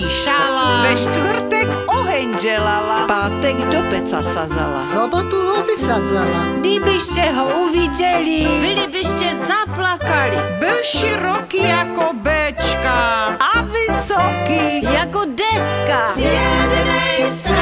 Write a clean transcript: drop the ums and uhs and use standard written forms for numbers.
šala. Ve štvrtek oheň želala. Pátek do peca sazala. Sobotu ho vysadzala. Kdybyste ho uviděli, Byli byste zaplakali. Byl široký jako bečka. A vysoký jako deska. z jednej strany.